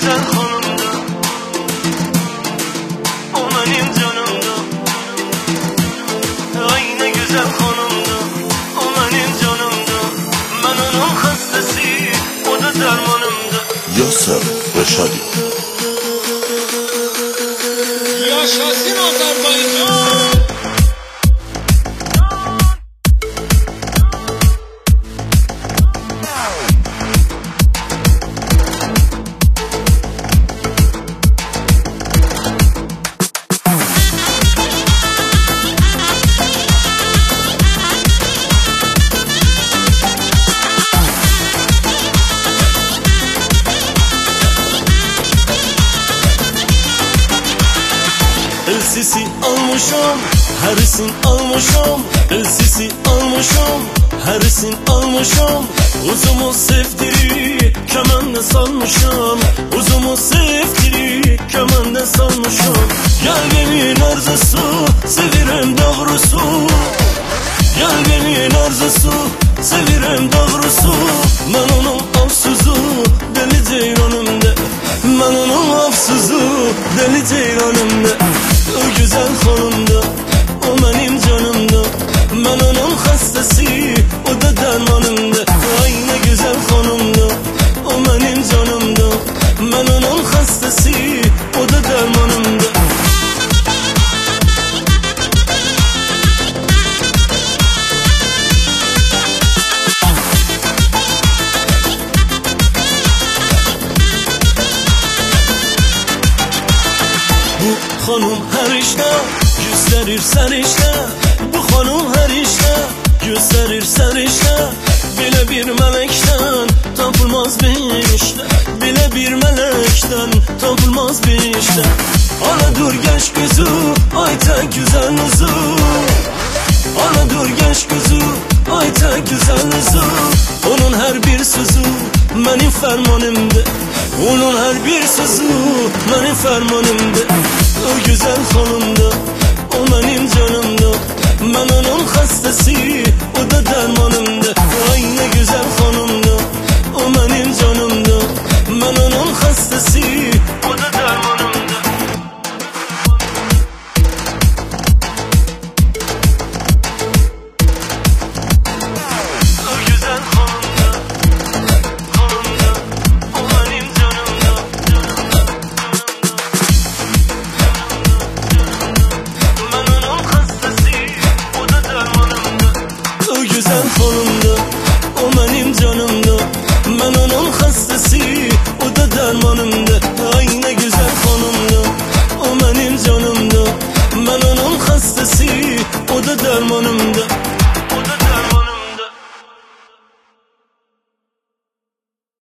güzel hanımdı, o benim canımdı. Ay ne güzel hanımdı, o benim canımdı. Ben onun hastası, o da dermanımdı. Yasser Reşadi. Yaşasın Azerbaycan. Elsisi almışam, herisin almışam. Elsisi almışam, herisin almışam. Uzumu sevdiri, kemende salmışam. Uzumu sevdiri, kemende salmışam. Kalbimin arzusu, sevirem doğrusu. Kalbimin arzusu, sevirem doğrusu. Ben onun afsuzu, deli ceyranımda. Ben onun afsuzu, deli ceyranımda. O güzel hanımdı, o benim canımdı. Ben onun hastası, o da dermanımdı. Ay ne güzel hanımdı, o benim canımdı. Ben onun hastası, o da dermanımdı. Bu hanım her işte gösterir sen işte. Bu hanım her işte gösterir sen işte. Bile bir melekten tapılmaz bir işte. Bile bir melekten tapılmaz bir işte. Ana dur genç gözü, ay tek güzel yüzü. Ana dur genç gözü, ay tek güzel yüzü. Onun her bir sözü benim fermanımdı. Onun her bir sözü benim fermanımdı. O güzel hanımdı, o benim canımdı. Ben onun hastası, o da dermanımdı. Ay ne güzel hanımdı, o benim canımdı. Ben onun hastası, o da dermanımdı. O güzel hanımdı, hanımdı, o benim canımdı. O güzel hanımdı, o benim canımdı. Ben onun hastası, o da dermanımdı. Ay ne güzel hanımdı, o benim canımdı. Ben onun hastası, o da dermanımdı.